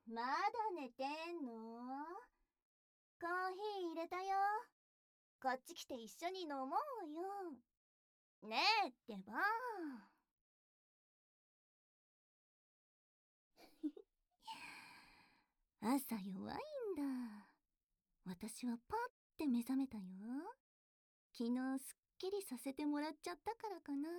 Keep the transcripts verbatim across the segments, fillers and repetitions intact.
まだ寝てんの？コーヒー入れたよ。こっち来て一緒に飲もうよ。ねえってば。朝弱いんだ。私はパッて目覚めたよ。昨日すっきりさせてもらっちゃったからかな。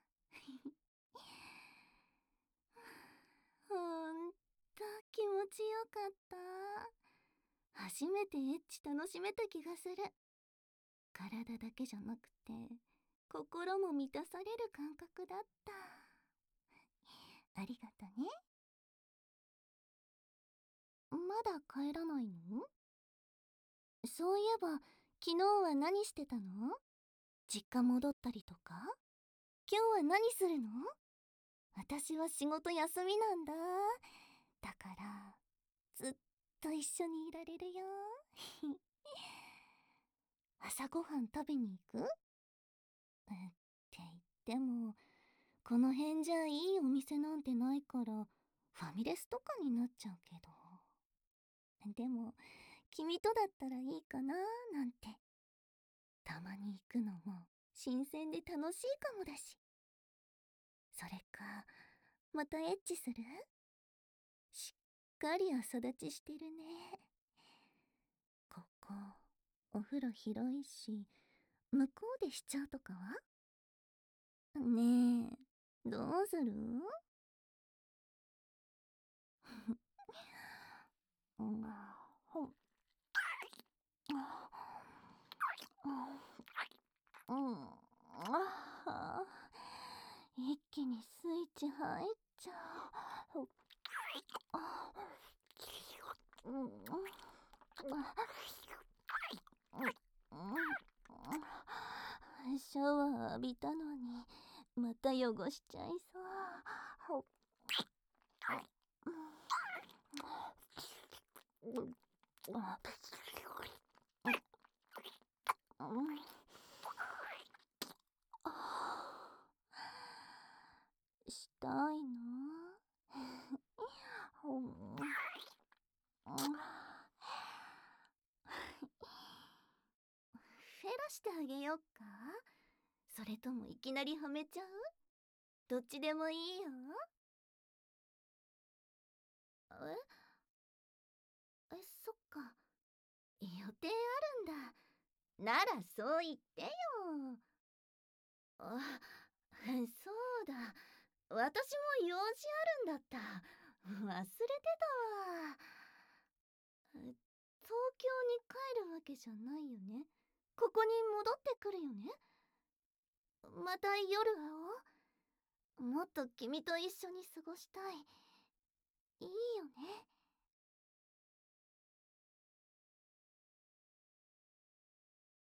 ほんと気持ちよかった。初めてエッチ楽しめた気がする。体だけじゃなくて心も満たされる感覚だった。ありがとね。まだ帰らないの？そういえば昨日は何してたの？実家戻ったりとか？今日は何するの？私は仕事休みなんだ。だからずっと一緒にいられるよ。朝ごはん食べに行く？って言ってもこの辺じゃいいお店なんてないからファミレスとかになっちゃうけど。でも君とだったらいいかななんて。たまに行くのも新鮮で楽しいかもだし。それかまたエッチする？しっかり朝立ちしてるね。ここお風呂広いし向こうでしちゃうとかは？ねえ、どうする？うん、ほん、うん、あ、一気にスイッチ入っちゃう。あ、うん、うん、シャワー浴びたのにまた汚しちゃいそう。したいの？フェラしてあげよっか？それともいきなりはめちゃう？どっちでもいいよ。ええ、そっか。予定あるんだ。ならそう言ってよ。あ、そうだ。私も用事あるんだった。忘れてたわ。東京に帰るわけじゃないよね。ここに戻ってくるよね。また夜会おう。もっと君と一緒に過ごしたい。いいよね。